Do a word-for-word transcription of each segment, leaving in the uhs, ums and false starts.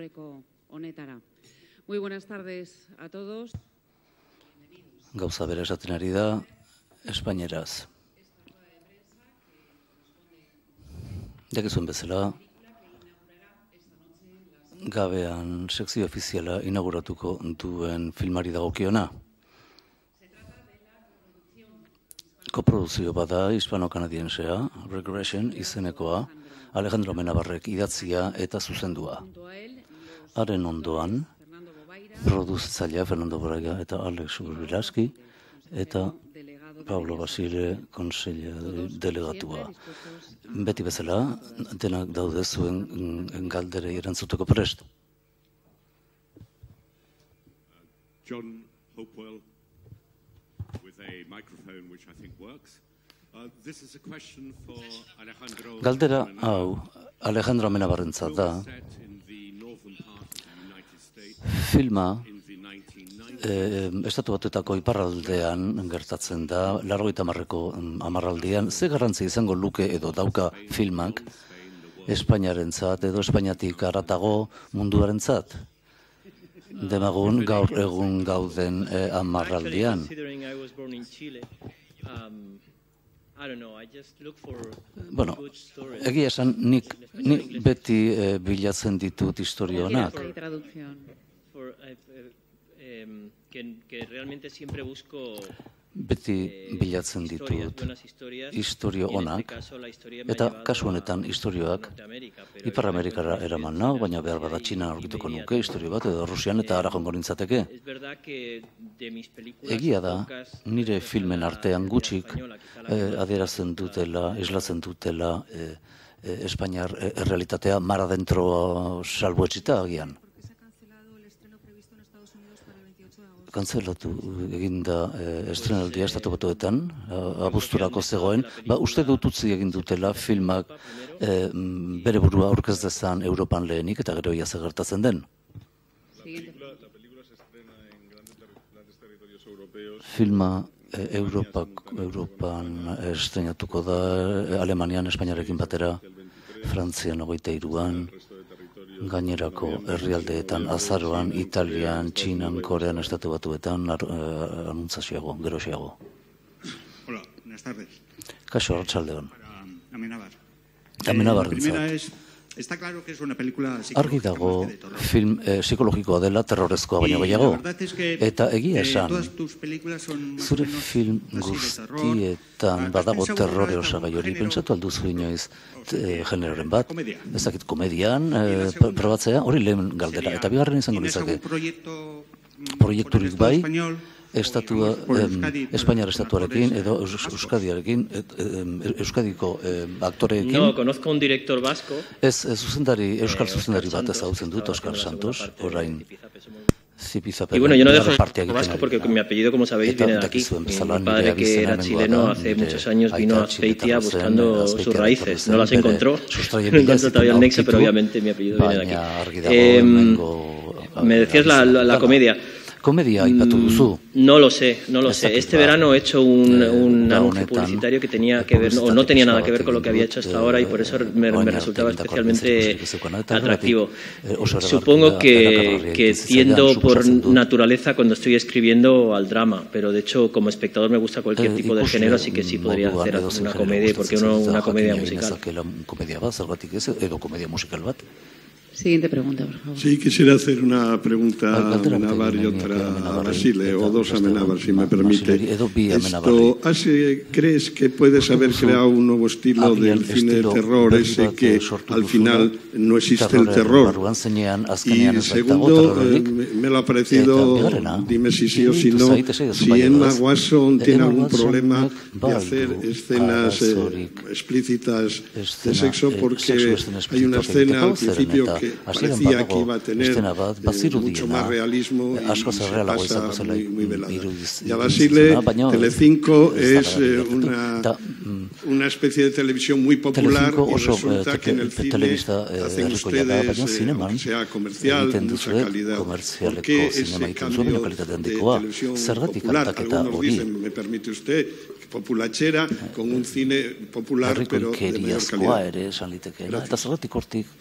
aurreko honetara. Muy buenas tardes a todos. Gauza bera esaten ari da, espainieraz. Jakizuen bezala, gabean sekzio ofiziala inauguratuko duen filmari dagokiona. Koproduzio bada hispano-kanadiensea, Regression izenekoa, Alejandro Amenabarrek idatzia eta zuzendua. Haren ondoan, produzitzailea Fernando Boraga eta Alex Urbilaski eta Pablo Basile konseila delegatua. Beti bezala, denak daude zuen galderei erantzuteko prest. John Hopewell, with a microphone which I think works. Uh, this is a question for Alejandro. Galdera hau Alejandro Amenabarrentzat da. Filma eh, estatu batuetako iparraldean gertatzen da, laurogeita hamarreko hamarraldian. Ze garrantzi izango luke edo dauka filmak Espainiarentzat edo Espainiatik haratago munduarentzat? Demagun gaur egun gauden eh, hamarraldian. Bueno, egia esan nik, nik beti eh, bilatzen ditut historia honak. Beti bilatzen ditut historio onak, eta kasu honetan historioak Ipar Amerikara eraman nau, baina behar bada Txinan aurkituko nuke historio bat, edo Rusian eta hara joango nintzateke. Egia da, nire filmen artean gutxik eh, adierazten dutela, islatzen dutela eh, eh, Espainiar eh, errealitatea mar adentro salbuetsita agian. Kantzelatu eginda eh, estrenaldia estatu batuetan, abuzturako zegoen, ba, uste dut utzi egin dutela filmak eh, bere burua aurkez dezan Europan lehenik eta gero ia gertatzen den. Filma eh, Europak, Europan estrenatuko da, Alemanian, Espainiarekin batera, Frantzian hogeita hiruan, gainerako herrialdeetan, azaroan, Italian, Txinan, Korean, estatu batuetan, uh, anuntzazioago, gerosiago. Hola, buenas tardes. Kaixo, arratsaldeon. Amenabar. Amenabarrentzat. Está claro que es una película argi dago film eh, psikologikoa dela terrorezkoa baino gehiago. Eta egia esan, zure film guztietan badago terrore osagai hori, pentsatu alduzu inoiz eh, generoren bat, ezakit komedian, eh, probatzea, hori lehen galdera. Eta bigarren izango litzake, proiekturik bai, estatua, eh, Espainiar estatuarekin edo Euskadiarekin, eh, Euskadiko eh, aktoreekin. No, conozco un director vasco. Ez, ez zuzendari, Euskal zuzendari bat ezagutzen dut, Oskar Santos, orain zipizapen. Y bueno, yo no dejo vasco porque mi apellido, como sabéis, viene de aquí. Mi padre, que era chileno, hace muchos años vino a Azpeitia buscando sus raíces. No las encontró, no encontró todavía el nexo, pero obviamente mi apellido viene de aquí. Eh, me decías la, la, la comedia. Komedia aipatu duzu. No lo sé, no lo sé. Este verano he hecho un, un anuncio publicitario que tenía que ver, o no tenía nada que ver con lo que había hecho hasta ahora y por eso me, me resultaba especialmente atractivo. Supongo que, que tiendo por naturaleza cuando estoy escribiendo al drama, pero de hecho como espectador me gusta cualquier tipo de género, así que sí podría hacer una comedia, porque no una comedia musical. Siguiente pregunta, por favor. Sí, quisiera hacer una pregunta a Amenábar y otra a Basile, o dos a Amenábar, si me permite. Esto, hace, ¿crees que puedes haber creado un nuevo estilo del cine de terror, ese que al final no existe el terror? Y segundo, eh, me lo ha parecido, dime si sí o si no, si Emma Watson tiene algún problema de hacer escenas eh, explícitas de sexo, porque hay una escena al principio que parecía que iba a tener eh, mucho más realismo y se pasa muy, muy velada. Y a Basile, Telecinco es eh, una, una especie de televisión muy popular y resulta que en el cine hacen ustedes, eh, aunque sea comercial, mucha calidad. ¿Por qué ese cambio de televisión popular? Algunos dicen, me permite usted, populachera, con un cine popular, pero de menor calidad.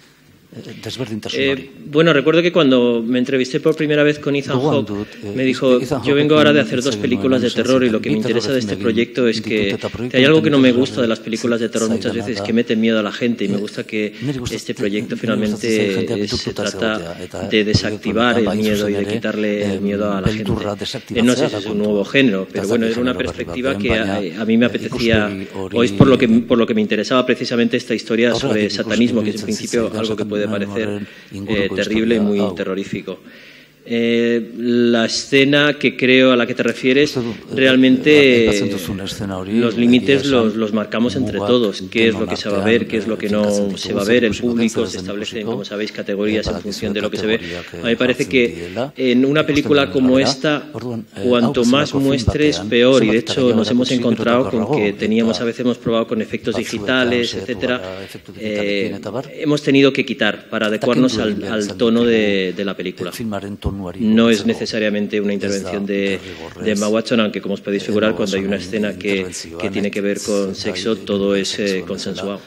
Eh, bueno, recuerdo que cuando me entrevisté por primera vez con Ethan Hawke, me dijo, yo vengo ahora de hacer dos películas de terror y lo que me interesa de este proyecto es que, que hay algo que no me gusta de las películas de terror muchas veces, que meten miedo a la gente, y me gusta que este proyecto finalmente es, se trata de desactivar el miedo y de quitarle el miedo a la gente. Eh, no sé si es un nuevo género, pero bueno, era una perspectiva que a, a mí me apetecía, o es por lo que, por lo que me interesaba precisamente esta historia sobre satanismo, que es en principio algo que puede parecer eh, terrible y muy terrorífico. Eh, la escena que creo a la que te refieres, realmente eh, los límites los, los marcamos entre todos. ¿Qué es lo que se va a ver? ¿Qué es lo que no se va a ver? El público, se establecen, como sabéis, categorías en función de lo que se ve. A mí me parece que en una película como esta, cuanto más muestres, peor. Y de hecho nos hemos encontrado con que teníamos, a veces hemos probado con efectos digitales, etcétera. Eh, hemos tenido que quitar para adecuarnos al, al tono de, de la película. No es necesariamente una intervención de, de Emma Watson, aunque como os podéis figurar, cuando hay una escena que, que tiene que ver con sexo, todo es eh, consensuado.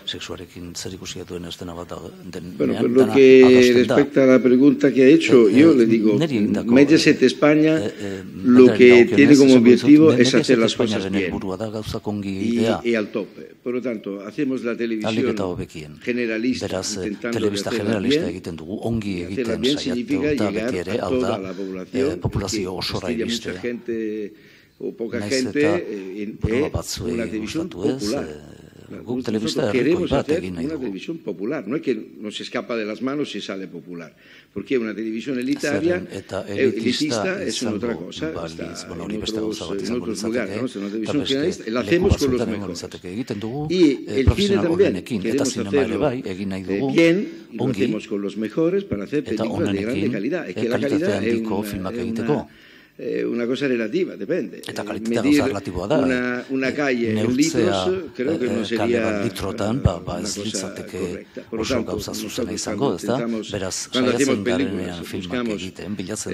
Bueno, por lo que respecta a la pregunta que ha hecho, yo le digo, Mediaset España lo que tiene como objetivo es hacer las cosas bien y, y al tope. Por lo tanto, hacemos la televisión generalista, intentando hacerla bien, y hacerla bien significa llegar a toda la población, que mucha gente o poca gente en una televisión popular. Nosotros queremos hacer una televisión popular, no es que nos escapa de las manos si sale popular, porque una televisión elitaria, elitista es otra cosa, está en otros, en otros lugares, ¿no? Es una televisión generalista, la hacemos con los mejores. Y el cine también, queremos hacerlo bien, y lo hacemos con los mejores para hacer películas de grande calidad. Es que la calidad es una... Eh, una cosa relativa, depende. Eh, medir una, una calle en litros creo que no sería una cosa correcta. Por lo tanto, nosotros cuando, intentamos, cuando hacemos películas buscamos eh,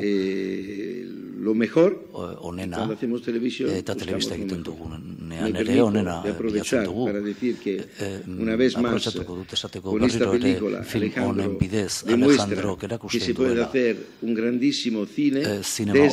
eh, lo mejor, cuando hacemos televisión buscamos lo mejor. Me permito de aprovechar para decir que una vez más con esta película Alejandro demuestra que se puede hacer un grandísimo cine desde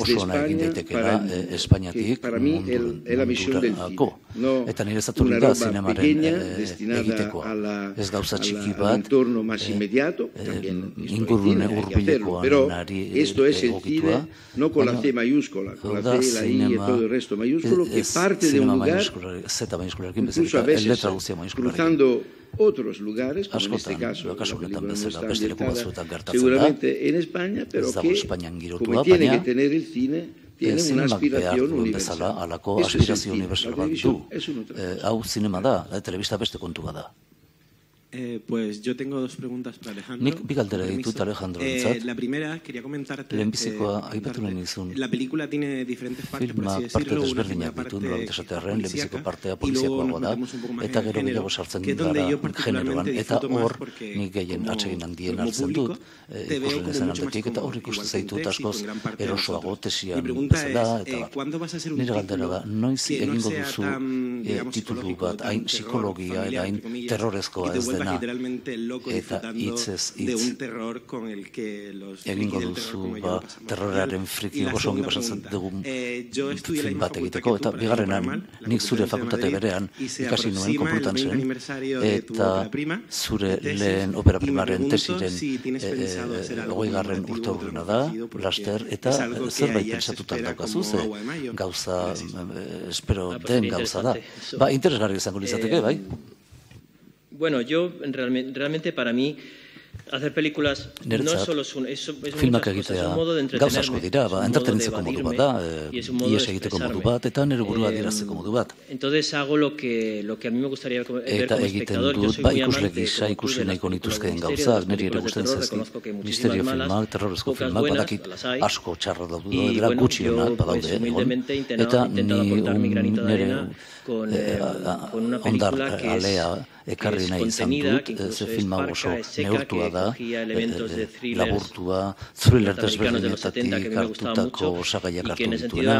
España, para, que para mí es la misión del cine, no una ropa pequeña destinada a la, a la, al entorno más inmediato, también esto es cine, hay que hacerlo, pero esto es el cine, no con la C mayúscula, con la C, la I y todo el resto mayúsculo, que parte de un lugar, incluso a veces cruzando otros lugares, como en este caso la película no está ambientada seguramente en España, pero que, como tiene que tener el cine, tiene una aspiración universal. Eso es el cine, la televisión es una otra cosa. Eh, pues yo tengo dos preguntas para Alejandro. Nik bi galdera ditut Alejandrorentzat. Eh, la primera, quería comentarte lehenbizikoa aipatu nahi nizun. La película tiene diferentes partes, por así parte decirlo. desberdinak ditu, nolabait esatearren, lehenbiziko partea poliziakoagoa da, eta gero gehiago sartzen gara generoan, eta hor nik gehien atsegin handien hartzen dut, ikuslen ezen aldetik, eta hor ikusten zaitut askoz erosoago tesian bezala, eta bat. Nire galdera da, noiz egingo duzu titulu bat, hain psikologia eta hain terrorezkoa ez dena, eta hitzez hitz egingo duzu ba, terroraren friki oso ongi pasatzen dugun film bat egiteko, eta bigarrenan nik zure fakultate berean ikasi nuen konplutantzen, eta zure lehen opera primaren tesiren hogei garren urte urruna da, laster, eta zerbait pentsatuta daukazu, ze gauza, espero den gauza da. Ba, interesgarri izango litzateke, bai? Bueno, yo realmente, realmente para mí hacer películas no es solo un, es, es filmak egitea gauza asko dira, ba, entretenitzeko modu bat da, ies egiteko modu bat, eta nire burua dirazteko modu bat. Entonces hago lo que, lo que a mí me gustaría ver como espectador. Dut, ba, ikusle gisa ikusi nahiko nituzkeen gauzak, niri ere gusten zaizkit, misterio filmak, terrorezko filmak, badakit asko txarra daudu, dira gutxionak badaude, eta ni nire ondar alea ekarri nahi izan dut, ze film hau oso neurtua filma da, laburtua, thriller desberdinetatik hartutako osagaiak hartu dituena,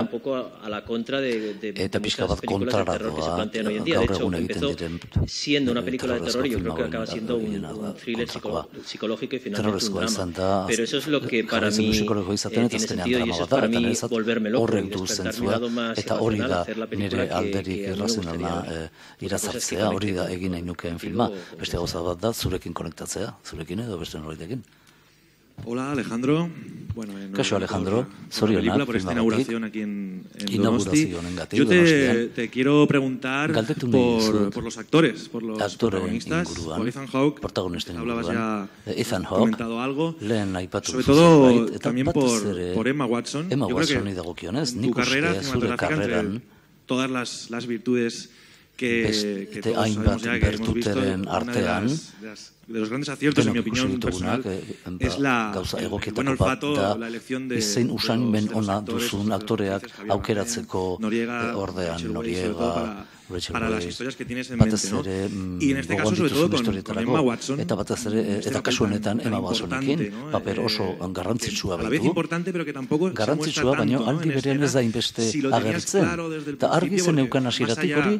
eta pixka bat kontraradoa gaur egun egiten diren siendo una película de terror, yo creo que acaba siendo un, un thriller psicológico y finalmente un drama. Pero eso es lo que para mí eh, tiene sentido y eso es para mí volverme loco y despertar mi lado más irracional, hacer la película que, que a mí me gustaría. Irazartzea, hori da egin nahi nukeen filma. Beste gauza bat da, zurekin konektatzea, zurekin edo beste norbaitekin. Hola, Alejandro. Bueno, Kaixo, Alejandro. Zorionak, por esta inauguración aquí en, en Donosti. Yo te, te quiero preguntar por, por los actores, por los protagonistas, por Ethan Hawke. Hablabas ya, has comentado algo. Sobre todo también por, por Emma Watson. Emma Yo creo Watson que tu carrera cinematográfica, entre todas las, las virtudes que, que todos sabemos ya que hemos visto, una de, las, de, las, de los grandes aciertos, en mi opinión personal, es la, el, el buen olfato, la elección de, de los, usain ona actores, duzun aktoreak aukeratzeko Noriega, ordean, Rachel Weisz, Noriega, para las historias que tienes en mente, ¿no? Y en este caso, sobre todo, con, con Emma Watson, eta batez ere, eta kasu honetan Emma Watsonekin, paper oso garrantzitsua baitu, garrantzitsua, baina aldi berean ez da inbeste agertzen, eta argi zen eukan hasieratik hori,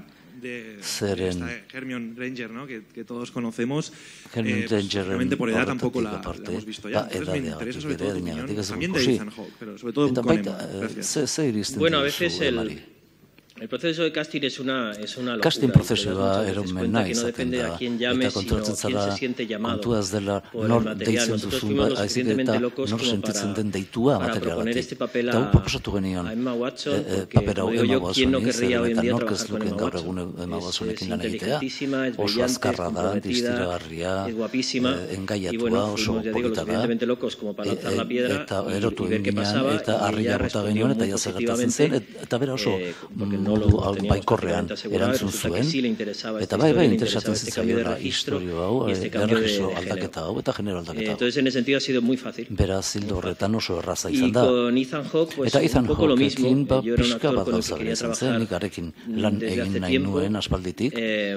zeren Hermione Granger, ¿no? que, que todos conocemos, Hermione eh, Granger, realmente por edad tampoco la, la hemos visto ya. Entonces me interesa sobre todo tu opinión, también de Ethan Hawke, pero sobre todo con Emma. Gracias. Bueno, a veces el... El proceso de casting es una, es una locura. Casting prozesua eromena que no depende de a quién llame, sino quién se siente llamado por el material. Nosotros fuimos lo suficientemente locos como para, para proponer este papel a, a Emma Watson, porque, como digo yo, ¿quién no querría hoy en día trabajar con Emma Watson? Es, es inteligentísima, es brillante, es comprometida, es guapísima, y bueno, fuimos, ya digo, lo suficientemente locos como para lanzar la piedra y, y ver qué pasaba, y ella respondió muy positivamente, eh, porque no lo teníamos prácticamente asegurado, resulta que sí le interesaba esta historia, le interesaba este cambio de registro y este cambio de, de género. Eh, entonces, en ese sentido, ha sido muy fácil. Y con Ethan Hawke, pues un poco lo mismo. Yo era un actor con el que quería trabajar desde hace tiempo. Eh,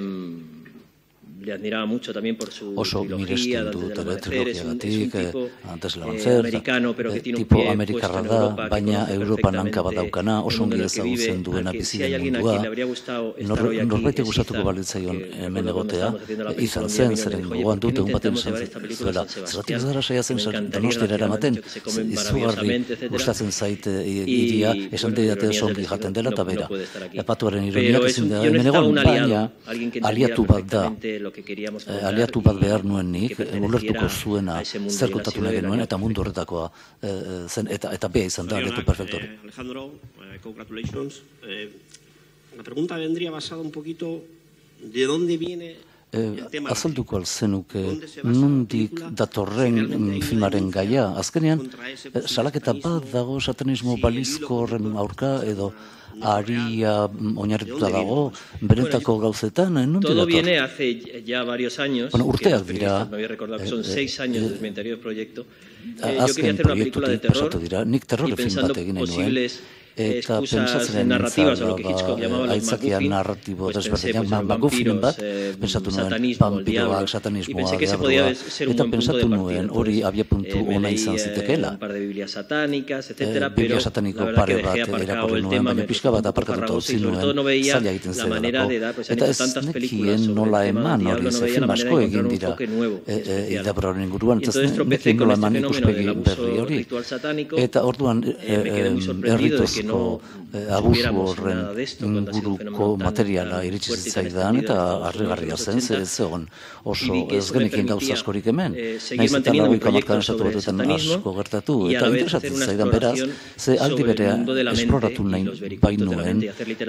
le admiraba mucho también por su oso trilogía, Antes del Amanecer, es un, es un tipo eh, americano, pero que tiene un pie puesto en Europa, baina Europan hanka badaukana, oso ongi ezagutzen duena bizi den mundua. Norbait gustatuko balitzaion hemen egotea, izan zen, zeren gogoan dut, egun baten izan zuela. Zeratik zara saiatzen Donostiara eramaten, izugarri gustatzen zaite iria, esan didate oso ongi jaten dela eta bera. Epatuaren ironiak ezin da hemen egon, baina aliatu bat da. Aliatu bat behar nuen nik, ulertuko zuena zer kontatu nahi genuen, eta mundu horretakoa zen, eta, eta bea izan da, aliatu perfecto. Eh, Alejandro, eh, congratulations. Eh, la pregunta vendría basada un poquito de dónde viene Eh, azalduko alzenuke nondik datorren filmaren gaia. Azkenean, eh, salaketa bat dago satanismo balizko horren aurka edo aria oinarrituta dago benetako gauzetan. Todo dator? Viene hace ya varios años. Bueno, urteak dira. Me había recordado que son eh, seis años eh, desde mi anterior proyecto. Eh, yo quería hacer una película de terror dira. Nik terror y pensando posibles eta pentsatzen narrativas, o lo que Hitchcock llamaba los narratibo desberdinak, magufin bat, pensatu nuen vampiroak, satanismoa, diabloa, eta pensatu nuen hori abiapuntu ona izan zitekeela. Un par de biblias satánicas, etcétera, pero la verdad que dejé aparcado el tema, me resultó un poco farragoso y sobre todo no veía la manera de dar, pues han hecho tantas películas sobre el tema del diablo, no veía la manera de encontrar un enfoque nuevo. Y entonces tropecé con este fenómeno del abuso ritual satánico, me quedé muy sorprendido de que no abusu horren inguruko materiala iritsi zitzaidan eta harrigarria zen, zegoen oso ez genekin gauza askorik hemen. Naiz eta lauiko hamarkadan estatu batetan asko gertatu, eta interesatzen zaidan beraz, ze aldi berea esploratu nahi bainuen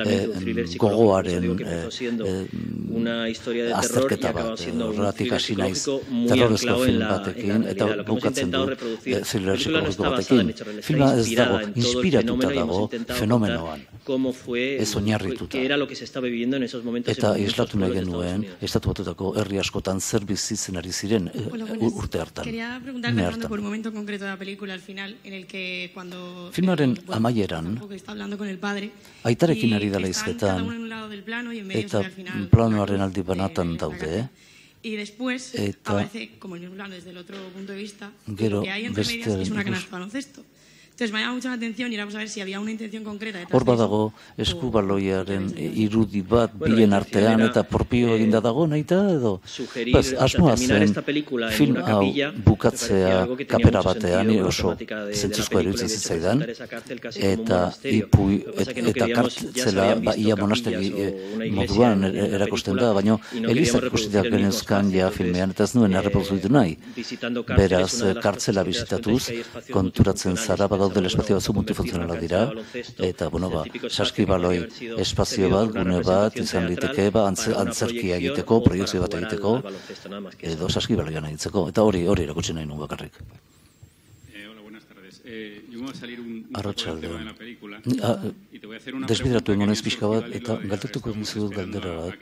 gogoaren azterketa bat, horretik hasi naiz terrorezko film batekin, eta bukatzen du thriller psikologiko batekin. Filma ez dago, inspiratuta dago fenomenoan, ez oinarrituta. Eta islatu nahi genuen, estatu batutako herri askotan zer bizitzen ari ziren urte hartan. Filmaren amaieran, aitarekin ari dela izketan, eta planoaren aldi banatan daude, y después aparece, como yo hablando desde el otro punto de vista, lo que hay entre medias es una canasta de baloncesto. Entonces, me ha llamado mucho la atención y éramos a ver si había una intención concreta detrás de eso. Hor badago eskubaloiaren irudi bat bien artean eta porpio eginda dago naita edo pues, asmoa zen film hau bukatzea kapera batean oso zentzuzko eruditzen zitzaidan eta ipui eta kartzela ia monasteri moduan erakusten da, baina Elizak ikusteak genezkan ja filmean eta ez nuen erreproduzitu nahi. Beraz, kartzela bizitatuz konturatzen zara badago del espazio batzu multifuntzionalak dira, eta, bueno, ba, saskibaloi espazio bat, gune bat, izan liteke, ba, antzerkia egiteko, proiektzio bat egiteko, edo saskibaloian egiteko, eta hori, hori erakutsi nahi nuen bakarrik. Arratsaldeon. Desbideratu egonez pixka bat, eta galdetuko dizut galdera bat.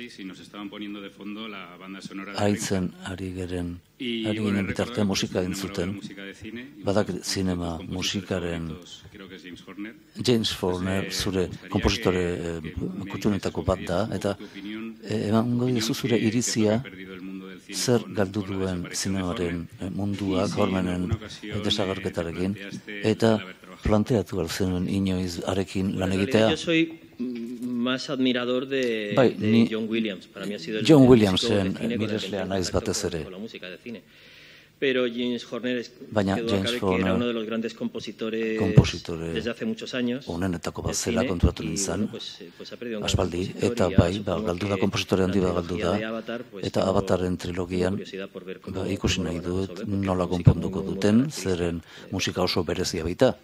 Haitzen ari geren, ari ginen bitartean musika entzuten, badak zinema musikaren James Horner zure kompositore kutxunetako bat da, eta emango dizu zure iritzia zer galdu duen zinemaren munduak Horneren desagerketarekin, eta planteatu alzenuen inoiz arekin lan egitea. Yo soy más admirador de, bai, de ni, John Williams. Para mí ha sido el John Williamsen mireslea naiz batez ere. Pero James Horner es, Baina quedó James que Horner, era uno de los grandes compositores kompositore desde hace muchos años. Honenetako bat zela konturatu nintzen, pues, pues ha perdido un aspaldi, gran eta y bai, ahora ba, supongo galdu da que kompositore handi bat la galdu trilogía da, de Avatar, pues, eta tengo Avataren trilogian curiosidad por ver cómo- ba, ikusi cómo nahi lo van a dut resolver, porque nola es música konponduko muy- muy duten, característica. zeren musika oso berezia baita.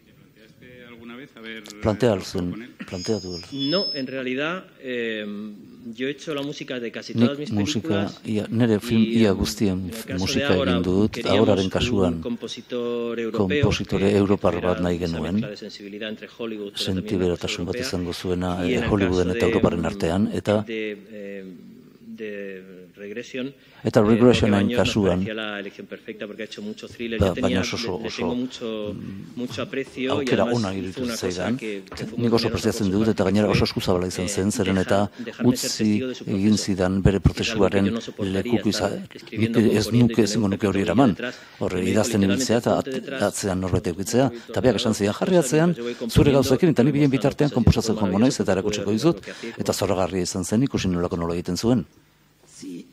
Plantea alzun, planteatu alzun. No, en realidad eh, yo he hecho la música de casi todas mis Nik musika, películas. ia, nire film y, ia en guztien el caso de musika ahora, egin dut, queríamos ahoraren un kasuan compositor europeo kompositore que europar tuviera bat nahi esa genuen, mezcla de sensibilidad entre Hollywood, pero también una cosa sentiberatasun bat europea. izango zuena Y en eh, el Hollywooden caso eta de, Europaren artean, eta de, eh, de Regression, Eta eh, Regressionen Jorge Baños nos kasuan, parecía la elección perfecta porque ha hecho mucho thriller. ba, Yo tenía, baina oso, le, le oso tengo mucho, mucho aprecio y aukera además ona hizo iruditu una cosa zaidan, que, que fue muy nik oso generosa por preziatzen su dut, parte, eta gainera fue, oso eskuzabala izan zen, zeren eta dejar- dejarme ser utzi testigo de su egin proceso. zidan bere Es algo que prozesuaren yo no soportaría, lekuko estar izan, nik escribiendo, ez componiendo y nuke tener ezingo un nuke hori pepito eraman, detrás, horre que me dijo idazten ibiltzea eta literalmente, ponte detrás, atzean norbait eukitzea, un eta biak esan zidan jarri cosas, atzean, yo voy zure componiendo, gauzekin eta ni bien mostrando bitartean cosas, konposatzen y joango fue naiz eta erakutsiko maravilloso dizut, lo que hacía, eta zorragarria izan zen ikusi nolako nola egiten zuen. Sí,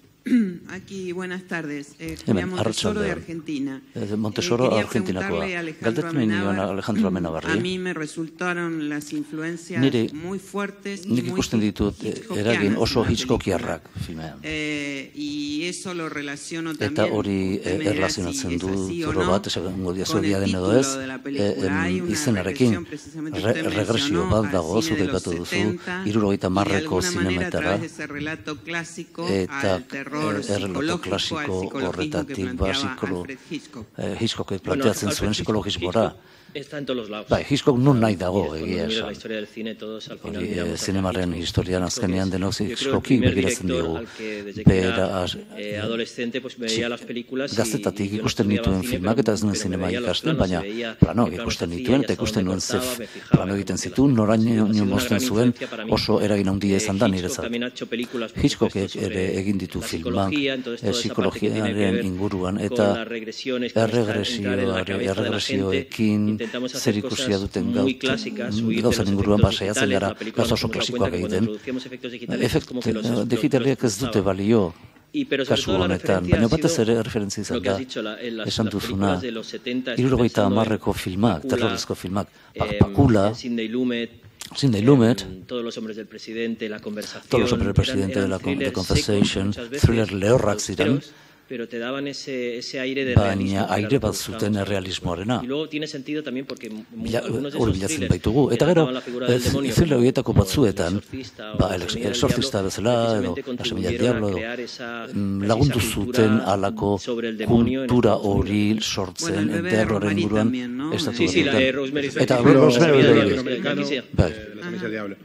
aquí buenas tardes. Eh, Hemen, Julián Montesoro de arratsaldean. Argentina. Eh, Montesoro quería Argentinakoa. preguntarle a Alejandro Galdetu nahi nion Amenábar, Alejandro A Amenabarri. mí me resultaron las influencias Nire, muy fuertes y nik muy ikusten ditut eh, eragin oso hitchcockiarrak filmean. Eh, y eso lo relaciono también. Eta hori usted me dirá erlazionatzen si es du así o zoro no, bat, esango diazu con el egia den edo título ez, de la eh, película. Hay em, una izenarekin regresión, precisamente re, usted regresio mencionó bat dago, al cine zuk de los aipatu duzu, setenta, hirurogeita y de hamarreko alguna manera a zinemetara, través de ese relato clásico eta al terror eh, errelato psicológico, al klasiko psicologismo que horretatik, ba, planteaba psikolo, Alfred Hitchcock. eh, Hitchcockek Bueno, planteatzen Alfred zuen Hitchcock- psikologismora. Está en todos los lados. Bai, Hitchcock nun nahi Y dago, es cuando egia miras la esan. historia del cine, todos al final Hori, miramos eh, a zinemaren Hitchcock. historian azkenean denok Yo creo que el Hitchcocki primer begiratzen director diogu. al que desde que era Beraz, eh, adolescente pues veía las películas y- gaztetatik y yo no ikusten estudiaba nituen cine, filmak pero- eta ez nuen pero me zinema veía los ikasten, planos, baina se veía planoak qué planos ikusten hacía nituen y eta hasta ikusten dónde nuen ze cortaba, me fijaba plano en egiten cómo zituen, quedaba. noraino Ha sido una mozten gran zuen, influencia para mí. oso eragin handia Eh, izan da Hitchcock niretzat. también ha hecho películas, por Hitchcockek supuesto, ere sobre egin ditu la filmak psicología, entonces eh, toda esa parte que tiene que psikologiaren ver inguruan con eta las regresiones, con estar- entrar en la cabeza de la gente. erregresioekin Intentamos hacer zer ikusia cosas duten muy gaut- clásicas, huir de gauzan los inguruan efectos pasaiatzen digitales. gara La película gauza nos oso hemos dado klasikoak cuenta que cuando egiten. introducíamos efectos digitales es Efekt como que los- eh, los- digitaliak ez dute balio Y, pero sobre kasu todo la honetan, referencia baina ha batez sido ere referentzia lo izan que has da, dicho, la- en las- esan las duzuna, películas de los setenta, estoy hirurogeita pensando en hamarreko filmak, Pakula, terrorizko filmak, em, Pakula, en Sidney Lumet, Sidney Lumet, en Todos los hombres del presidente, La conversación. Todos los hombres del presidente, eran- de la eran con- de thrillers Conversation, secos muchas veces, thriller lehorrak ziren, austeros, pero te daban ese, ese aire de realismo. baina que era aire lo que bat buscábamos. zuten errealismoarena. Y luego tiene sentido también porque mu- Bila- algunos de hori esos bilatzen thrillers baitugu. Eta que gero, trataban la figura del demonio, thriller como- horietako como batzuetan, El Exorcista o ba, La el Semilla del exorcista Diablo, bezala, edo precisamente La Semilla del contribuyeron Diablo, a edo crear esa- mm, casi lagundu esa zuten cultura alako sobre el demonio en kultura Estados Unidos. hori Bueno, sortzen el bebé de terroren Rosemary inguruan también, ¿no? estatu Sí, sí, la de batuetan. Rosemary's Eta Baby. Rosemary Baby. Baby. Aquí sí. Bai, La Semilla del Diablo.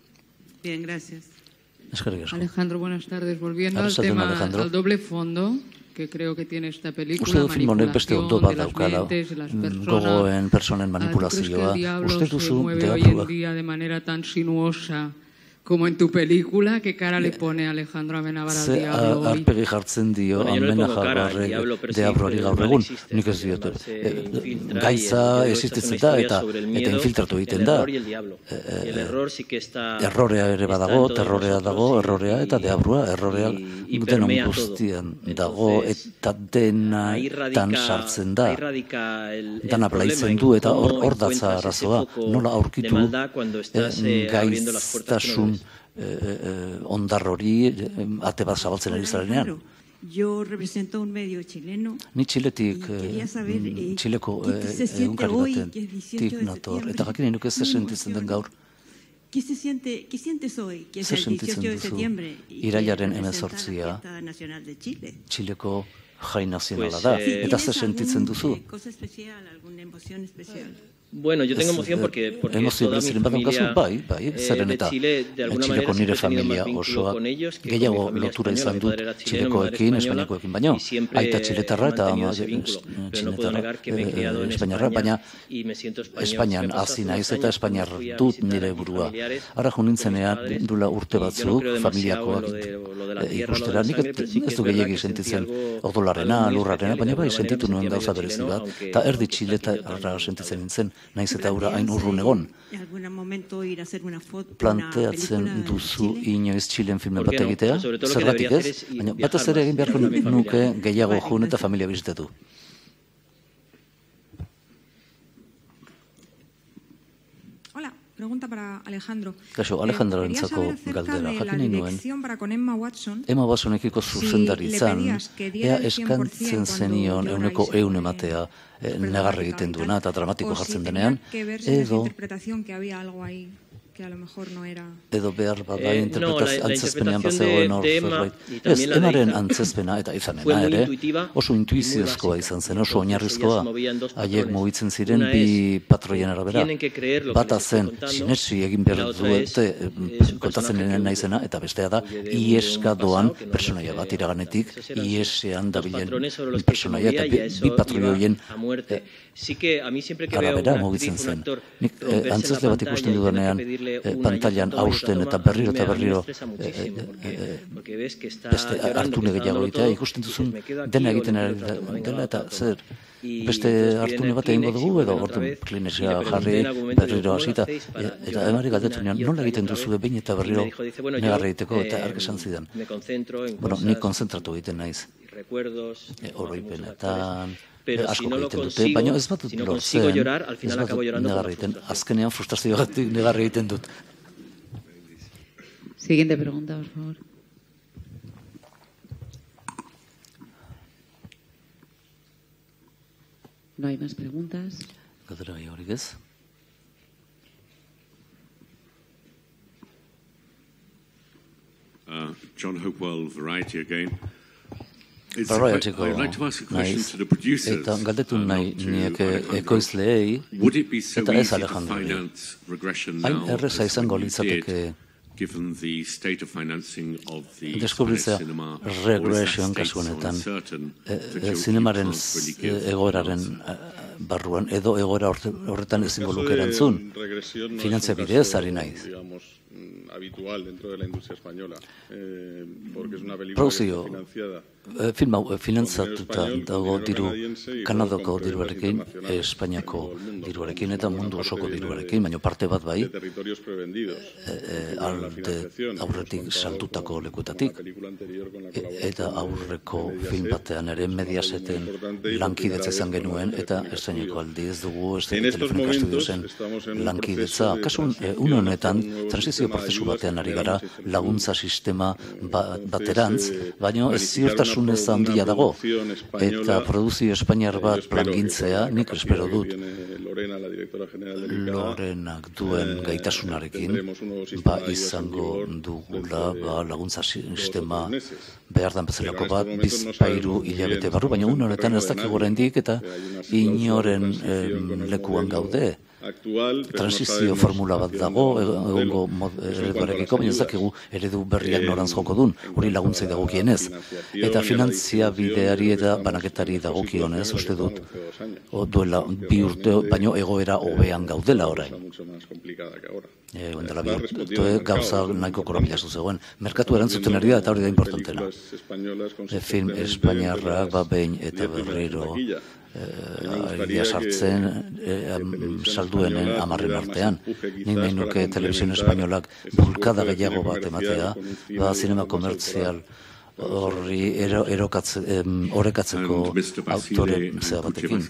Bien, gracias. eskerrik asko. Alejandro, buenas tardes. Volviendo al Arratsaldeon, tema, Alejandro. al doble fondo que creo que tiene esta película, Uste dut film honek beste ondo manipulación bat de las daukala, mentes, de las mm, personas. gogoen, personen Ah, ¿tú crees que manipulazioa. el diablo Uste se duzu mueve hoy en diabluak día de manera tan sinuosa Como en tu película, ¿qué cara le pone Alejandro Amenábar al diablo? Ze arpegi jartzen dio Amenábarrek diabloari gaur egun, nik ez diot. Gaitza existitzen da eta infiltratu egiten da. Errorea ere badago, terrorea dago, errorea eta diabloa, errorea denon guztian dago eta denatan sartzen da. Dana blaitzen du eta hor datza arazoa, nola aurkitu gaiztasun ondar hori ate bat zabaltzen ari zarenean. Yo represento un medio chileno. Ni Txiletik, Txileko egunkari batetik nator. Eta jakin nuke ze sentitzen den gaur. ¿Qué se siente, qué sientes hoy, que es el dieciocho de septiembre? Irailaren hemezortzia Txileko jai nazionala da. Eta ze sentitzen duzu? Cosa especial, alguna emoción especial. Bueno, yo tengo emoción porque, porque toda mi familia bai, bai, eh, de Chile, de alguna manera, siempre he tenido más vínculo con ellos que con mi familia española. Mi padre era chileno, mi madre española, y siempre he mantenido ese vínculo. Pero no puedo negar que me he criado en España y me siento español. Espainian hasi naiz eta Espainiar dut nire burua. Ara jo nintzenean dula urte batzuk, familiakoak ikustera, nik ez du gehiagi sentitzen odolarena, lurrarena, baina bai sentitu nuen gauza berezi bat, eta erdi Txiletarra sentitzen nintzen, naiz eta ura hain urrun egon. Planteatzen duzu inoiz Txilen filmen bat egitea? Zergatik ez? Baina batez ere egin beharko nuke gehiago jun eta familia bizitatu. Hola, pregunta para Alejandro. Kaixo, Alejandro entzako galdera. Jakin nahi nuen, Emma Watson, Emma Watsonekiko zuzendaritzan, ea eskantzen zenion euneko eun ematea, negarre egiten duena eta dramatiko jartzen denean, edo edo behar bada interpretazio antzezpenean bazegoen hor zerbait. Ez, Emaren antzezpena eta izanena ere, oso intuiziozkoa izan zen, oso oinarrizkoa, haiek mugitzen ziren bi patroien arabera. Bata zen, sinetsi egin behar duete kontatzen denean naizena, eta bestea da, ieska doan personaia bat iraganetik, iesean dabilen personaia, eta bi patroien arabera mugitzen zen. Nik antzezle bat ikusten dudanean, pantailan hausten eta berriro eta berriro beste hartu gehiago egitea, ikusten duzun dena egiten dela eta zer beste hartune bat egingo dugu edo ordu klinesia jarri berriro hasita eta emari galdetu nian nola egiten duzu behin eta berriro negarra egiteko eta ark esan zidan. Bueno, nik konzentratu egiten naiz. Oroipenetan asko egiten dute, baina ez bat dut lortzen, ez bat dut negarra egiten, azkenean frustrazioagatik negarra egiten dut. Siguiente pregunta, por favor. No hay más preguntas. Galdera gehiagorik ez? Uh, John Hopewell, Variety again. Varietiko naiz, eta galdetu nahi nieke ekoizleei, eta ez Alejandro. Hain erreza izango litzateke deskubritzea regression kasu honetan, zinemaren egoeraren barruan, edo egoera horretan ezingo luke erantzun, finantzia bidez ari naiz. Habitual dentro de la industria española, eh, porque es una película Prozio, que está financiada. Film hau finantzatuta dago diru Kanadako diruarekin, Espainiako diruarekin eta mundu osoko diruarekin, baina parte bat bai, alde aurretik saltutako lekutatik, eta aurreko film batean ere Mediaseten lankidetza izan genuen, eta Espainiako aldi ez dugu, Telefonika Studiosen lankidetza. Kasun, une honetan, transizio prozesu batean ari gara, laguntza sistema baterantz, baina ez ziurtasun ez handia dago, eta produzio espainiar bat plangintzea, nik espero dut Lorenak duen gaitasunarekin, ba izango dugula ba, laguntza sistema behar dan bezalako bat, bizpairu hilabete barru, baina une honetan ez dakik oraindik eta inoren lekuan gaude. transizio formula bat dago, egongo ereduarekiko, baina ez dakigu eredu berriak norantz joko dun, hori laguntzei dagokienez. Eta finantzia bideari eta banaketari dagokionez, uste dut, duela bi urte, baino egoera hobean gaudela orain. Dela bi urte, gauza nahiko korabilaztu zegoen. Merkatu erantzuten ari da eta hori da importantela. Film espainiarrak, behin eta berriro, aria sartzen salduenen amarren artean. Nik nahi nuke Televisión Espainolak bulkada gehiago bat ematea, ba zinema komertzial horri horrekatzeko autore zea batekin.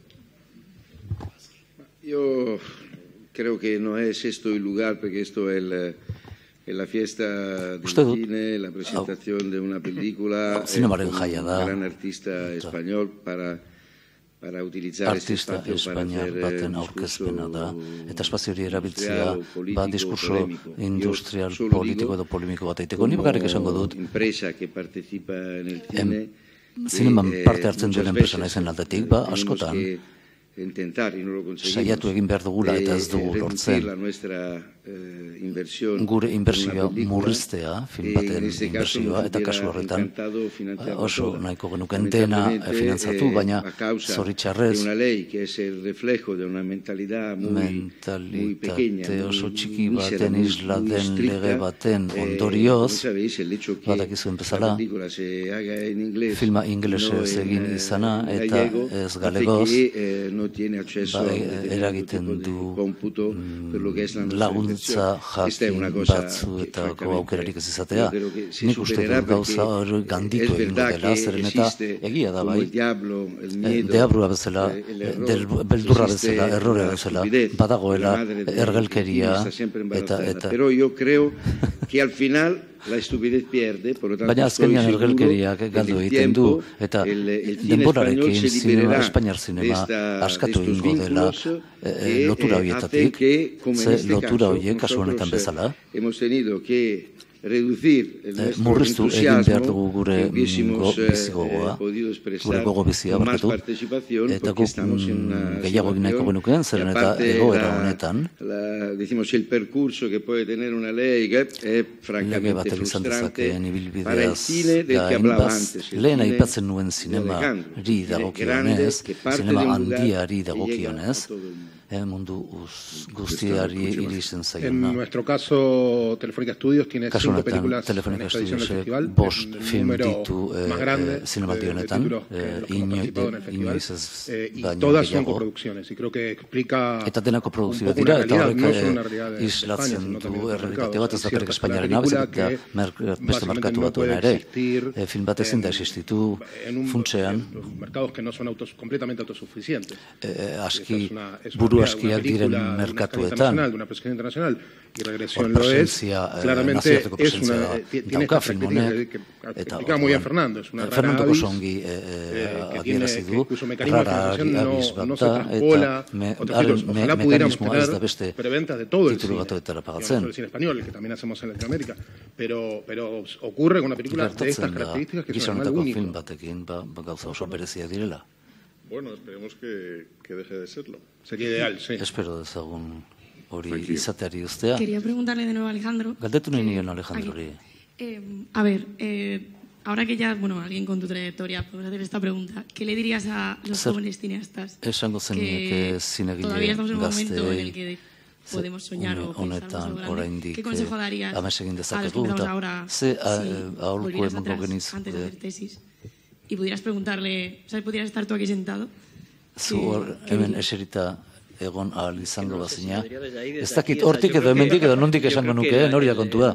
Yo creo que no es esto el lugar, porque esto es el... en la fiesta del cine, la presentación de una película, un gran artista español para... para utilizar este espacio para hacer un discurso eta espazio hori erabiltzea ba diskurso industrial, politiko edo polemiko bat egiteko. Ni bakarrik esango dut zineman parte hartzen duen enpresa naizen aldetik, ba askotan saiatu egin behar dugula eta ez dugu lortzen gure inbertsioa murriztea, film baten inbertsioa, eta kasu horretan oso nahiko genuken dena finantzatu, baina zoritxarrez mentalitate oso txiki baten isla den lege baten ondorioz, badakizuen bezala, filma ingelesez egin izana eta ez galegoz, eragiten du laguntza jakin batzuetako aukerarik ez izatea. Nik uste dut gauza hori ganditu egin dela, zeren eta egia da bai, deabrua bezala, beldurra bezala, errorea bezala, badagoela ergelkeria eta... Pero yo creo que al final la estupidez pierde, por lo tanto, baina azkenean ergelkeriak galdu egiten du, eta denborarekin zinema, espainiar zinema askatu egingo dela lotura horietatik, ze lotura horiek kasu honetan bezala. Hemos tenido que reducir murriztu egin behar dugu gure bizigogoa, gure gogo bizia barkatu, eta guk gehiago egin nahiko genukeen, zeren eta egoera honetan lege batek izan dezakeen ibilbideaz gain, lehen aipatzen nuen zinemari dagokionez, zinema handiari dagokionez, mundu guztiari iristen zaiona. En nuestro caso, Telefónica Studios tiene cinco películas en esta edición del festival, el número más grande de títulos que hemos participado en el festival, y todas son coproducciones, y creo que explica un poco una realidad, no solo una realidad de España, sino también de otros mercados. Es cierto que la película que básicamente no puede existir en un mercados que no son completamente autosuficientes. Aski buru askiak diren merkatuetan, y Regresión lo es, claramente es una, tiene esta característica que explicaba muy bien Fernando, es una rara avis que tiene, que incluso mecanismo de financiación no, no se traspola a otros títulos. Ojalá pudiéramos tener preventas de todo el cine, digamos, el cine español, que también hacemos en Latinoamérica, pero, pero ocurre con una película de estas características que son algo único. Bueno, esperemos que, que deje de serlo. Sería ideal, sí. Espero dezagun hori izateari ustea. Quería preguntarle de nuevo a Alejandro. Galdetu nahi nion Alejandro hori. Eh, a ver, eh, ahora que ya, bueno, alguien con tu trayectoria, podemos hacer esta pregunta. ¿Qué le dirías a los Zer, jóvenes cineastas esango que todavía estamos en un momento en el que podemos soñar o pensar más grande? ¿Qué consejo darías a los que empezamos ahora si volvieras atrás antes de hacer tesis? Y pudieras preguntarle, ¿sabes? Pudieras estar tú aquí sentado. Zu hemen eserita egon ahal izango bazina. Ez dakit hortik edo hemendik edo nondik esango nukeen, hori da kontua.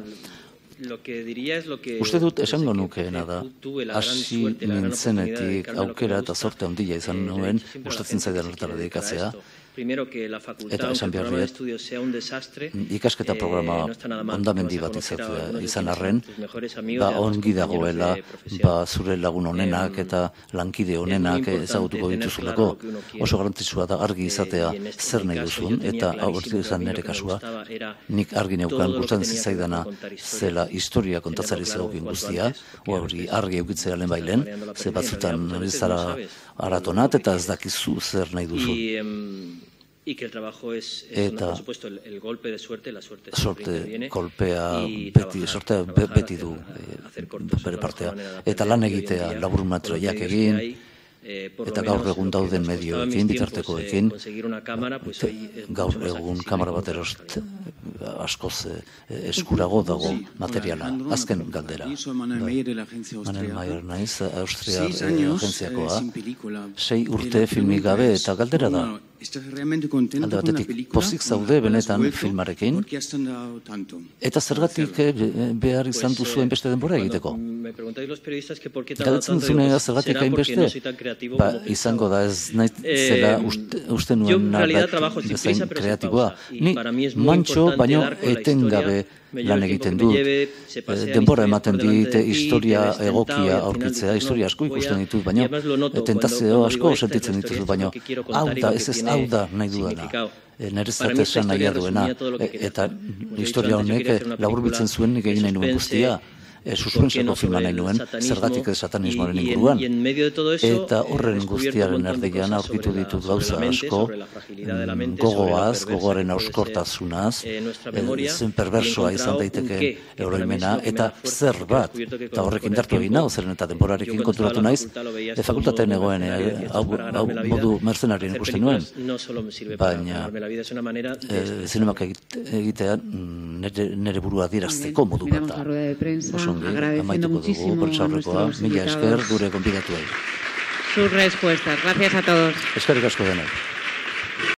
Uste dut esango nukeena da, hasi nintzenetik aukera eta sorte handia izan nuen, gustatzen zaidan horretara dedikatzea. Eta esan behar diet, ikasketa programa ondamendi bat izan arren, ba ongi dagoela, ba zure lagun honenak eta lankide honenak ezagutuko dituzulako. Oso garrantzitsua da argi izatea zer nahi duzun, eta hori izan nire kasua, nik argi neukan gustatzen zitzaidana zela historia kontatzari zegokin guztia, hori argi eukitzea lehen bailen, ze batzutan zara aratonat eta ez dakizu zer nahi duzun. y que el trabajo es, es una, por supuesto, el, el golpe de suerte, la suerte sorte kolpea beti, sortea beti du bere partea. Eta lan egitea, laburmetrajeak egin, eta gaur egun dauden medioekin, bitartekoekin, gaur egun kamera bat erost askoz eskurago dago materiala. Azken galdera. Manuel Mayer naiz, Austria agentziakoa, sei urte filmik gabe eta galdera da. Alde batetik, pozik zaude benetan filmarekin, eta zergatik behar izan duzuen beste denbora egiteko. Galdetzen duzunea zergatik hainbeste, ba, izango da ez nahi zela uste nuen bezain kreatiboa. Ni mantxo, baino etengabe lan egiten dut. Denbora ematen dit historia egokia aurkitzea, historia asko ikusten ditut, baino tentazio asko sentitzen ditut, baino hau da, ez ez hau da nahi dudana. Nerezat esan nahi duena, eta historia honek laburbiltzen zuen nik egin nahi nuen guztia. Suspentseko filma nahi nuen, zergatik satanismoaren inguruan. Eta horren guztiaren erdian aurkitu ditut gauza asko, gogoaz, gogoaren auskortasunaz, zen perversoa izan daiteke oroimena, eta zer bat, eta horrekin dartu egin hau, zeren eta denborarekin konturatu naiz, fakultateen egoen, hau modu mercenarien ikusten nuen, baina zinemak egitea nire burua dirazteko modu bat da. Agradeciendo muchísimo a nuestros Mila esker gure gonbidatuei. Sus respuestas. Gracias a todos. Eskerrik asko denoi.